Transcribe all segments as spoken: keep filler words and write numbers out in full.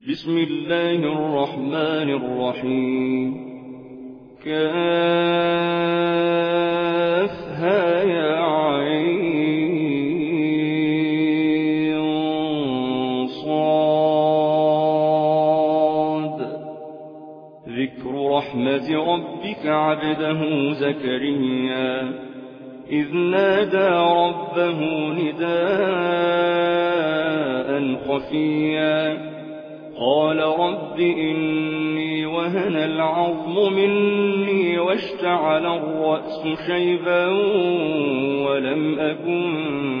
بسم الله الرحمن الرحيم. كافها يا عين صاد. ذكر رحمة ربك عبده زكريا إذ نادى ربه نداء خفيا قال رب إني وهن العظم مني واشتعل الرأس شيبا ولم أكن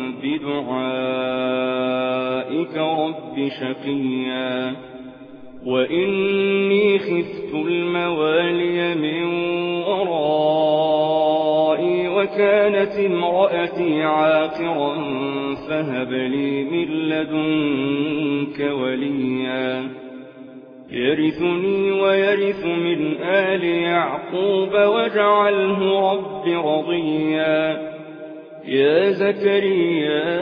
بدعائك رب شقيا وإني خفت الموالي من ورائي وكانت امرأتي عاقرا فهب لي من لدنك وليا يرثني ويرث من آل يعقوب واجعله رب رضيا. يا زكريا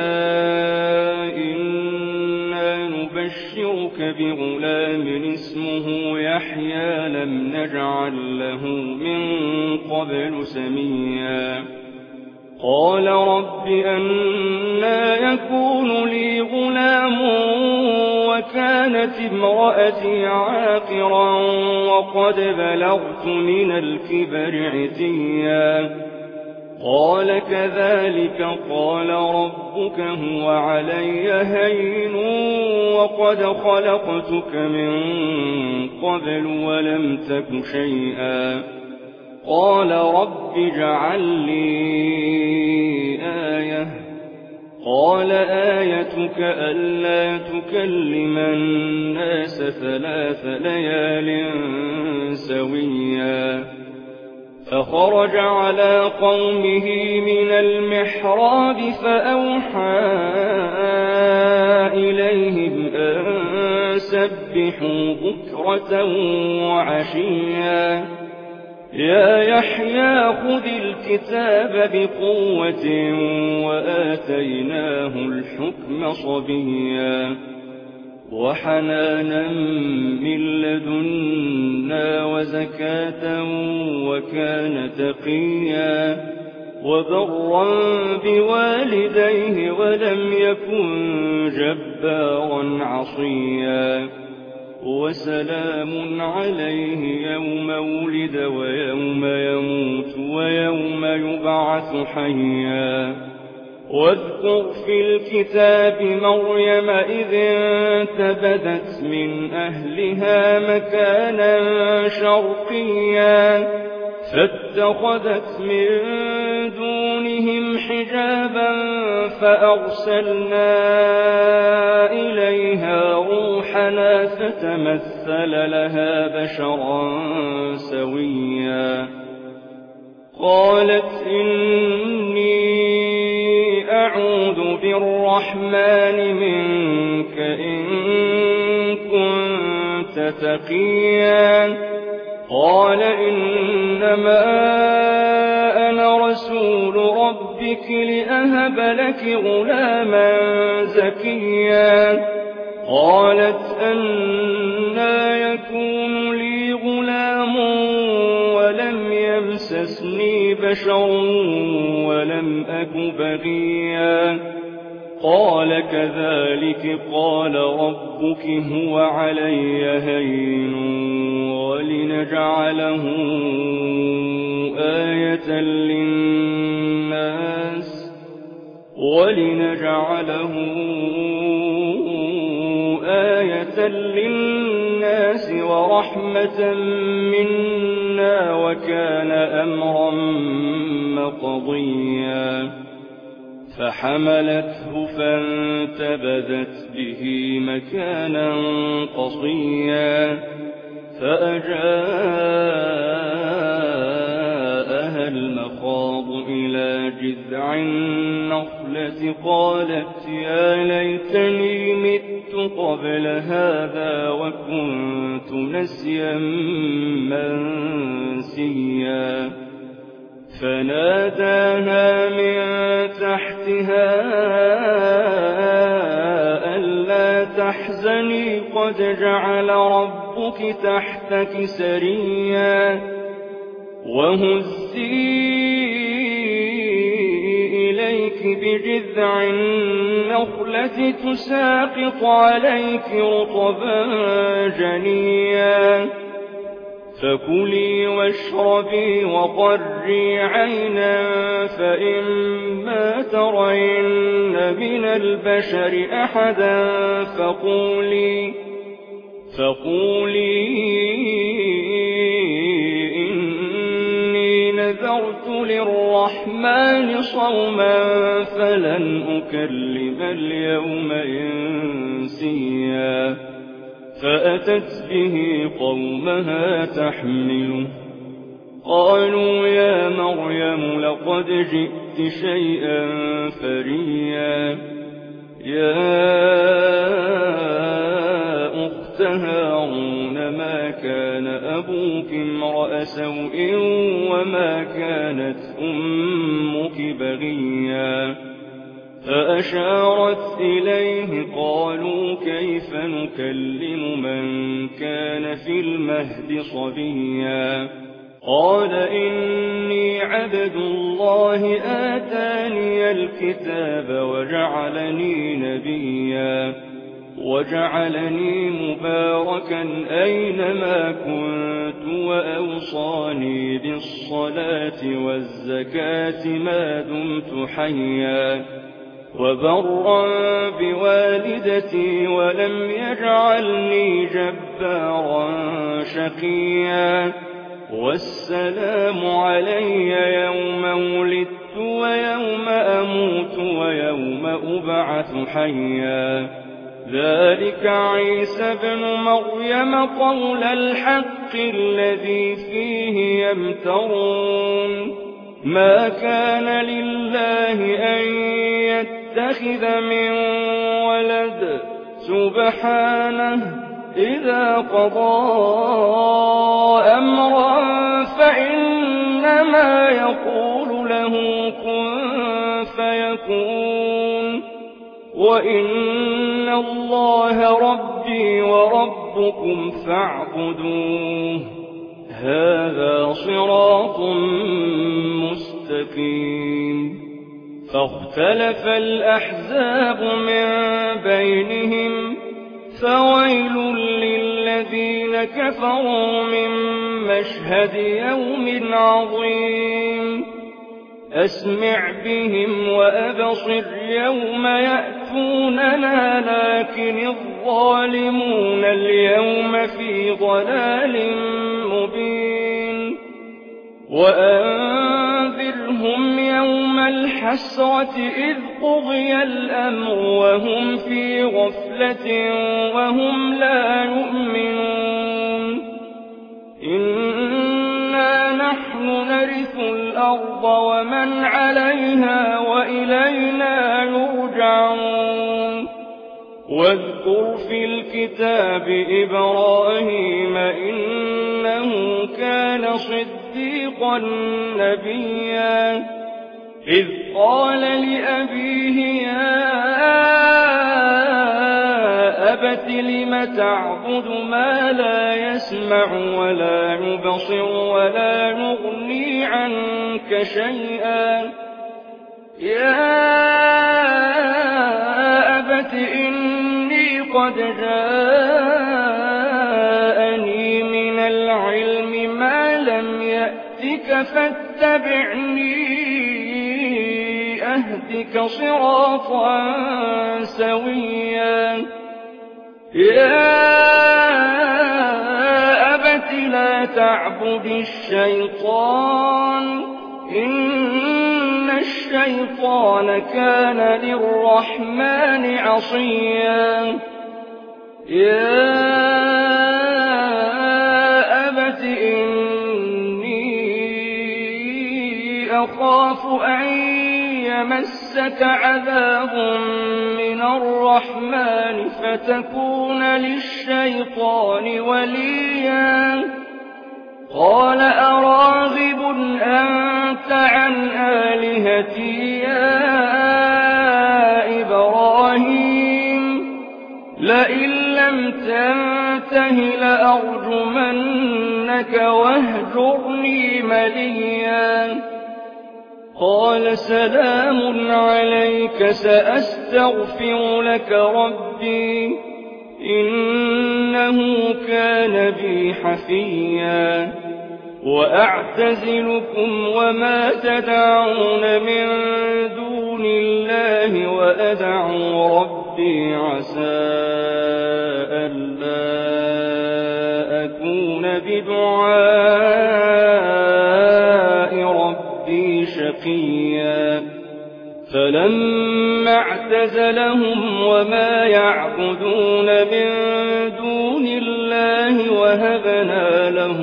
إنا نبشرك بغلام اسمه يحيى لم نجعل له من قبل سميا قال رب أنى يكون لي غلام وكانت امرأتي عاقرا وقد بلغت من الكبر عتيا قال كذلك قال ربك هو علي هين وقد خلقتك من قبل ولم تك شيئا قال رب اجعل لي آية قال آيتك ألا تكلم الناس ثلاث ليال سويا فخرج على قومه من المحراب فأوحى إليهم أن سبحوا بكرة وعشيا يا يحيى خذ الكتاب بقوة وآتيناه الحكم صبيا وحنانا من لدنا وزكاة وكان تقيا وبرا بوالديه ولم يكن جبارا عصيا وسلام عليه يوم ولد ويوم يموت ويوم يبعث حيا واذكر في الكتاب مريم إذ انتبذت من أهلها مكانا شرقيا فاتخذت من دونهم حجابا فأرسلنا إليها روحنا فتمثل لها بشرا سويا قالت إني أعوذ بالرحمن منك إن كنت تقيا قال إنما أنا رسول ربك لأهب لك غلاما زكيا قالت أنى يكون لي غلام ولم يمسسني بشر ولم أك بغيا قال كذلك قال ربك هو علي هين ولنجعله آية للناس ولنجعله آية للناس ورحمة منا وكان أمرا مقضيا فحملته فانتبذت به مكانا قصيا فأجاءها المخاض إلى جذع النخلة قالت يا ليتني مت قبل هذا وكنت نسيا منسيا فناداها من تحتها ألا تحزني قد جعل ربك تحتك سريا وهزي إليك بجذع النخلة تساقط عليك رطبا جنيا فكلي واشربي وقري عينا فإما ترين من البشر أحدا فقولي فقولي إني نذرت للرحمن صوما فلن أكلم اليوم إنسيا فأتت به قومها تحمله قالوا يا مريم لقد جئت شيئا فريا يا أخت هارون ما كان أبوك امرأ سوء وما كانت أمك بغيا فأشارت إليه قالوا كيف نكلم من كان في المهد صبيا قال إني عبد الله آتاني الكتاب وجعلني نبيا وجعلني مباركا أينما كنت وأوصاني بالصلاة والزكاة ما دمت حيا وبرا بوالدتي ولم يجعلني جبارا شقيا والسلام علي يوم ولدت ويوم أموت ويوم أبعث حيا ذلك عيسى بن مريم قول الحق الذي فيه يمترون ما كان لله أن يتخذ من ولد سبحانه إذا قضى أمرا فإنما يقول له كن فيكون وإن الله ربي وربكم فاعبدوه هذا صراط مستقيم فاختلف الأحزاب من بينهم فويل للذين كفروا من مشهد يوم عظيم أسمع بهم وأبصر يوم يأتوننا لكن الظالمون اليوم في ضلال مبين وأنذرهم يوم الحسرة إذ قضي الأمر وهم في غفلة وهم لا يؤمنون إنا نحن نرث الأرض ومن عليها وإلينا يرجعون واذكر في الكتاب إبراهيم إنه كان صديقا نبيا إذ قال لأبيه يا أبت لم تعبد ما لا يسمع ولا يبصر ولا يغني عنك شيئا يا أبت إني قد جاءني من العلم ما لم يأتك فاتبعني أهدك صراطا سويا يا أبت لا تعبد الشيطان إن الشيطان كان للرحمن عصيا يا أبت إني أخاف أن يمسك عذاب من الرحمن فتكون للشيطان وليا قال أراغب أنت عن آلهتي يا إبراهيم لئن لم تنته لأرجمنك واهجرني مليا قال سلام عليك سأستغفر لك ربي إنه كان بي حفيا وأعتزلكم وما تدعون من دون الله وأدعو ربي عسى ألا أكون بدعاء ربي شقيا فلما اعتزلهم وما يعبدون من دون الله وهبنا له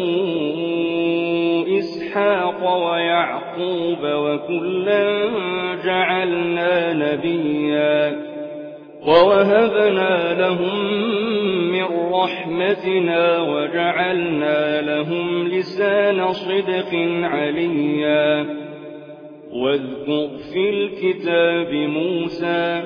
إسحاق ويعقوب وكلا جعلنا نبيا ووهبنا لهم من رحمتنا وجعلنا لهم لسان صدق عليا واذكر في الكتاب موسى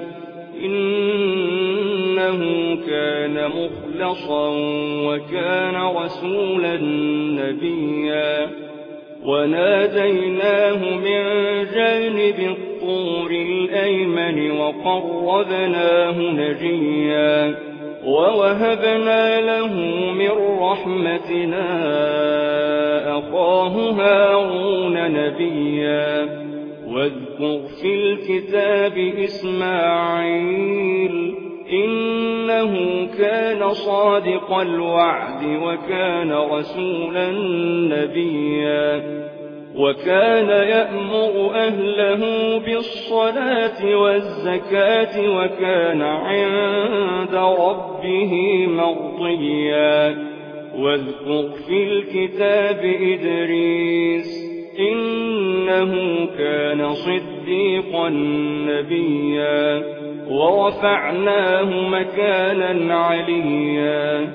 إنه كان مخلصا وكان رسولا نبيا وناديناه من جانب الطور الأيمن وقربناه نجيا ووهبنا له من رحمتنا أخاه هارون نبيا واذكر في الكتاب إسماعيل إنه كان صادق الوعد وكان رسولا نبيا وكان يأمر أهله بالصلاة والزكاة وكان عند ربه مرضيا واذكر في الكتاب إدريس إنه كان صديقا نبيا ورفعناه مكانا عليا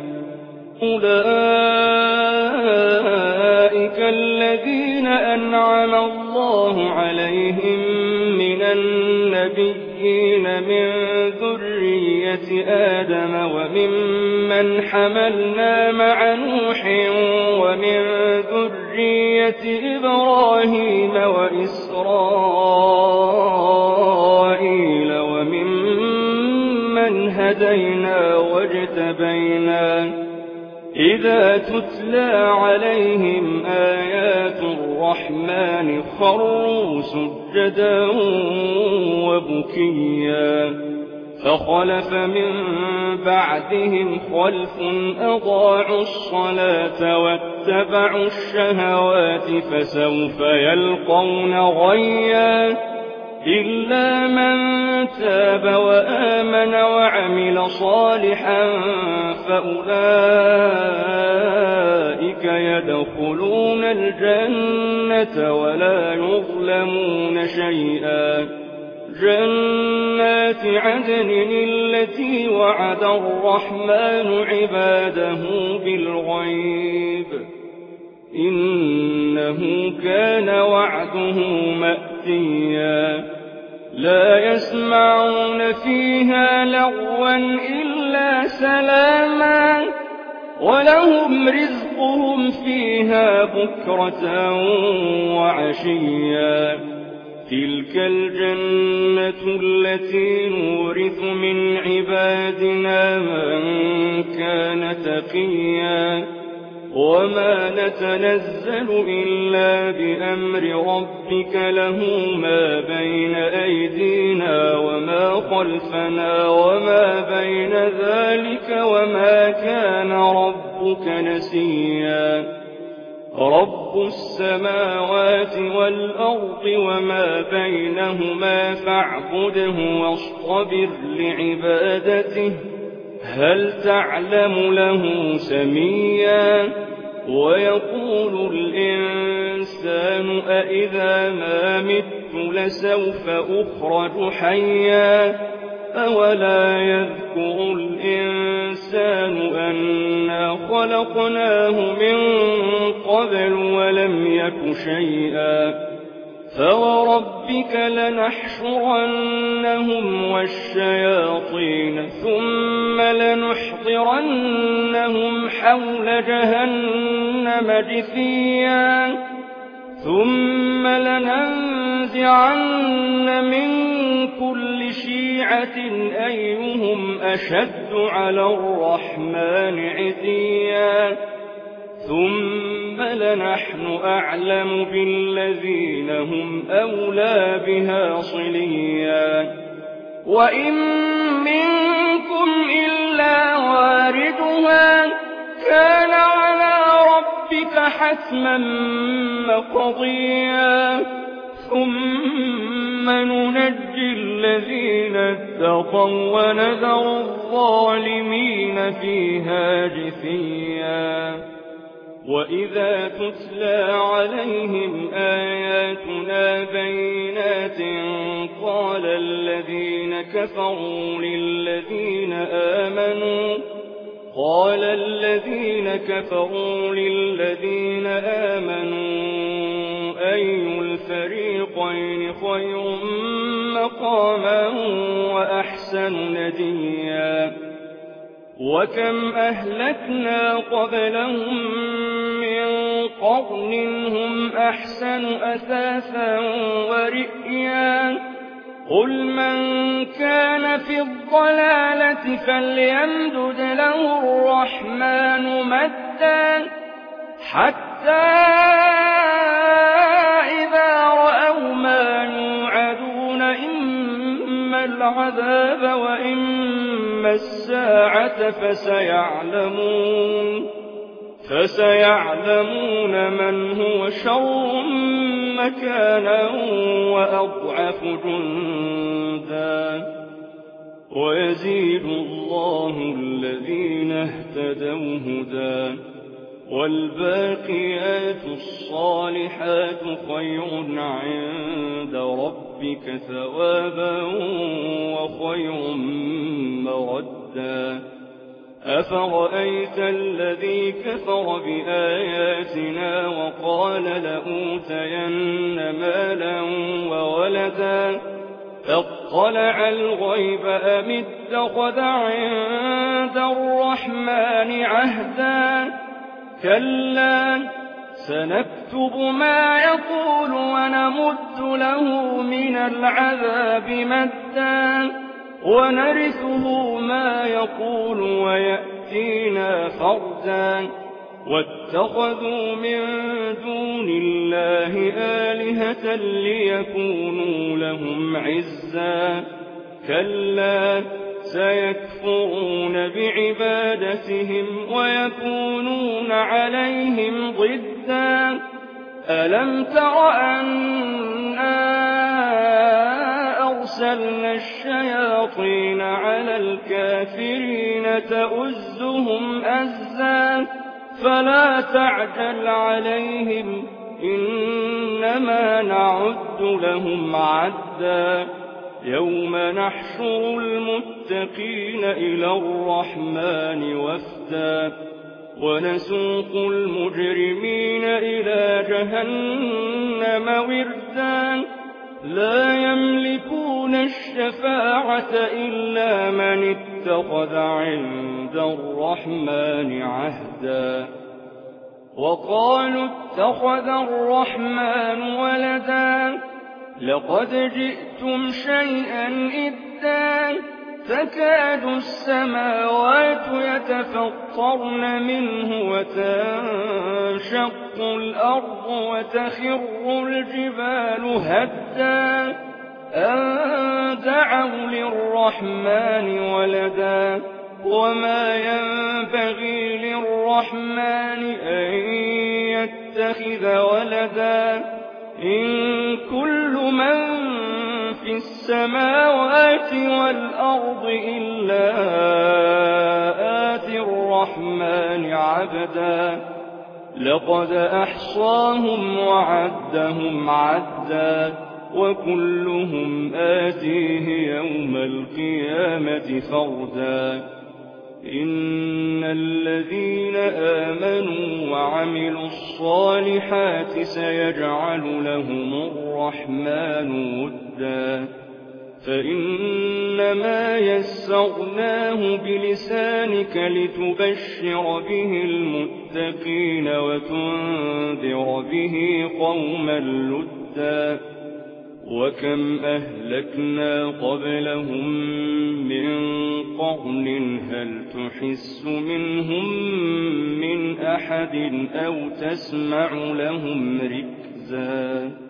أولئك الذين أنعم الله عليهم من النبيين من ذرية آدم وممن حملنا مع نوح ومن ذرية إبراهيم وإسرائيل وممن هدينا واجتبينا إذا تتلى عليهم آيات الرحمن خروا سجدا وبكيا فخلف من بعدهم خلف أضاعوا الصلاة واتبعوا الشهوات فسوف يلقون غيا إلا من تاب وآمن وعمل صالحا فأولئك يدخلون الجنة ولا يظلمون شيئا جنات عدن التي وعد الرحمن عباده بالغيب إنه كان وعده مأتيا لا يسمعون فيها لغوا إلا سلاما ولهم رزقهم فيها بكرة وعشيا تلك الجنة التي نورث من عبادنا من كان تقيا وما نتنزل إلا بأمر ربك له ما بين أيدينا وما خلفنا وما بين ذلك وما كان ربك نسيا رب السماوات والأرض وما بينهما فاعبده واصطبر لعبادته هل تعلم له سميا ويقول الإنسان أإذا ما مت لسوف أخرج حيا أولا يذكر الإنسان أنا خلقناه من قبل ولم يك شيئا فوربك لنحشرنهم والشياطين ثم لنحضرنهم حول جهنم جثيا ثم لننزعن من كل شيعة أيهم أشد على الرحمن عتيا ثم لنحن أعلم بالذين هم أولى بها صليا وإن منكم إلا واردها كان على ربك حتما مقضيا ثم ننجي الذين اتقوا ونذر الظالمين فيها جثيا وإذا تتلى عليهم آياتنا بينات قال الذين كفروا للذين آمنوا قال الذين كفروا للذين آمنوا أي الفريقين خير مقاما وأحسن نديا وكم أهلكنا قبلهم من قرن هم أحسن أثاثا ورئيا قل من كان في الضلالة فليمدد له الرحمن مدا حتى إذا رأوا ما يوعدون إما العذاب وإما الساعة فسيعلمون فسيعلمون من هو شر مكانا وأضعف جندا ويزيد الله الذين اهتدوا هدى والباقيات الصالحات خير عند ربك ثوابا وخير مردا أفرأيت الذي كفر بآياتنا وقال لأوتين مالا وولدا اطلع الغيب أم اتخذ عند الرحمن عهدا كلا سنكتب ما يقول ونمد له من العذاب مدا ونرثه ما يقول ويأتينا فردا واتخذوا من دون الله آلهة ليكونوا لهم عزا كلا سيكفرون بعبادتهم ويكونون عليهم ضدا ألم تر أنا أرسلنا الشياطين على الكافرين تؤزهم أزا فلا تعجل عليهم إنما نعد لهم عدا يوم نحشر المتقين إلى الرحمن وفدا ونسوق المجرمين إلى جهنم وردا لا يملكون الشفاعة إلا من اتخذ عند الرحمن عهدا وقالوا اتخذ الرحمن ولدا لقد جئتم شيئا إدا تكاد السماوات يتفطرن منه وتنشق الأرض وتخر الجبال هدا أن دعوا للرحمن ولدا وما ينبغي للرحمن أن يتخذ ولدا إن كل من في السماوات والأرض إلا آتي الرحمن عبدا لقد أحصاهم وعدهم عدا وكلهم آتيه يوم القيامة فردا إن الذين آمنوا وعملوا الصالحات سيجعل لهم الرحمن الرحمن ودا فإنما يسرناه بلسانك لتبشر به المتقين وتنذر به قوما لدا وكم أهلكنا قبلهم من قرن هل تحس منهم من أحد أو تسمع لهم ركزا